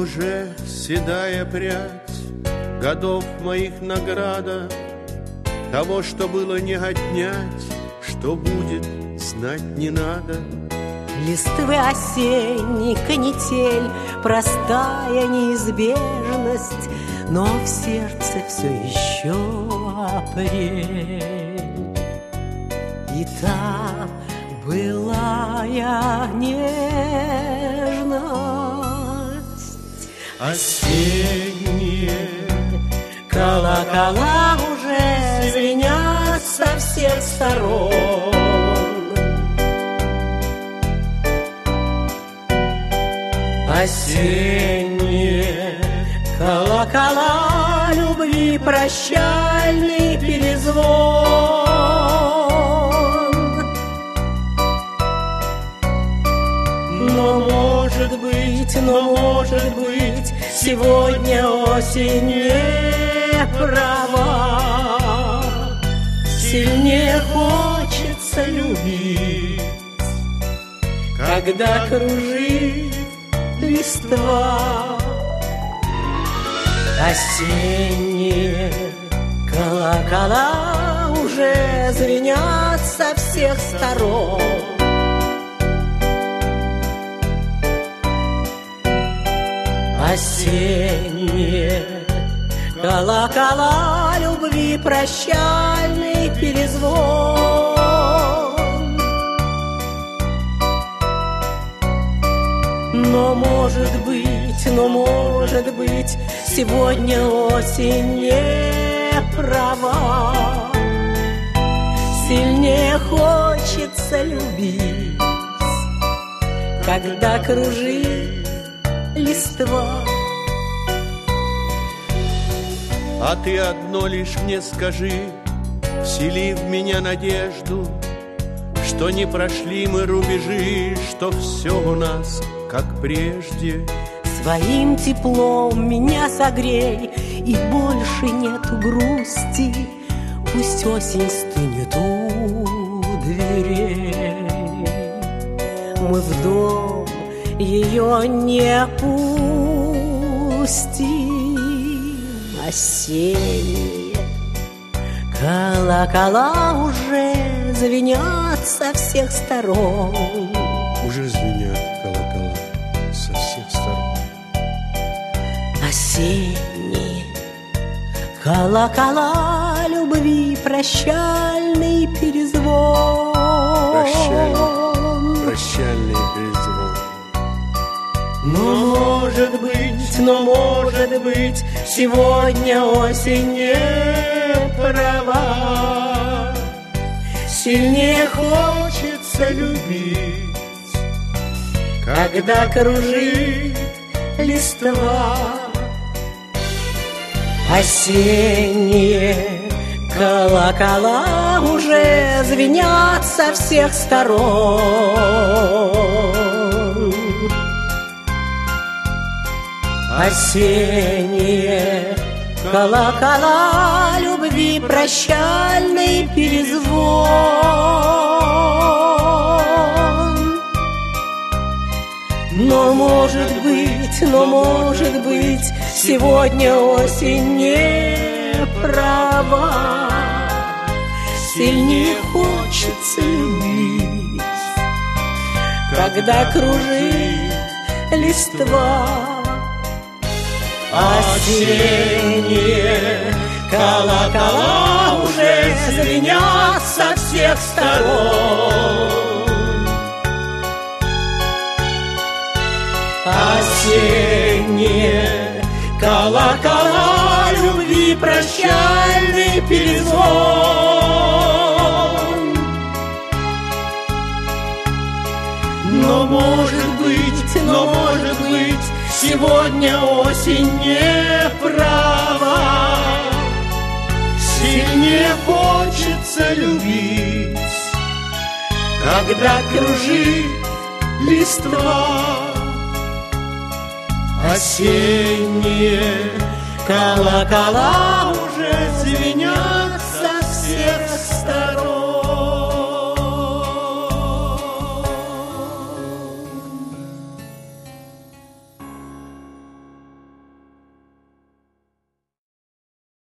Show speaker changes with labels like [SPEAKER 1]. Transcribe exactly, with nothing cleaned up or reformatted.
[SPEAKER 1] уже седая прядь годов моих награда, того, что было, не отнять, что будет, знать не надо.
[SPEAKER 2] Листвы осенний, канитель, простая неизбежность, но в сердце все еще апрель. И та былая нежность.
[SPEAKER 1] Осенние
[SPEAKER 2] колокола уже звенят со всех сторон. Осенние колокола любви, прощальный перезвон. Но может быть, но может быть, сегодня осень не права. Сильнее хочется любить, когда кружит листва. Осенние колокола уже звенят со всех сторон. Осенние колокола любви, прощальный перезвон. Но может быть, но может быть, сегодня осень не права. Сильнее хочется любить, когда кружит листва.
[SPEAKER 1] А ты одно лишь мне скажи, всели в меня надежду, что не прошли мы рубежи, что все у нас как прежде.
[SPEAKER 2] Своим теплом меня согрей, и больше нету грусти. Пусть осень стынет у дверей. Мы в дом ее не пустим. Осенние колокола уже звенят со всех сторон.
[SPEAKER 1] Уже звенят колокола со всех сторон.
[SPEAKER 2] Осенние колокола любви, прощальный перезвон.
[SPEAKER 1] Прощальный, прощальный перезвон.
[SPEAKER 2] Но может быть, но может быть, сегодня осень не права. Сильнее хочется любить, когда кружит листва. Осенние колокола уже звенят со всех сторон. Осенние колокола любви, прощальный перезвон. Но может быть, но может быть, сегодня осень не права. Сильнее хочется любить, когда кружит листва. Осенние колокола уже звенят со всех сторон. Осенние колокола любви, прощальный перезвон. Но может быть, но может быть, сегодня осень не права. Сильнее хочется любить, когда кружит листва. Осенние колокола уже звенят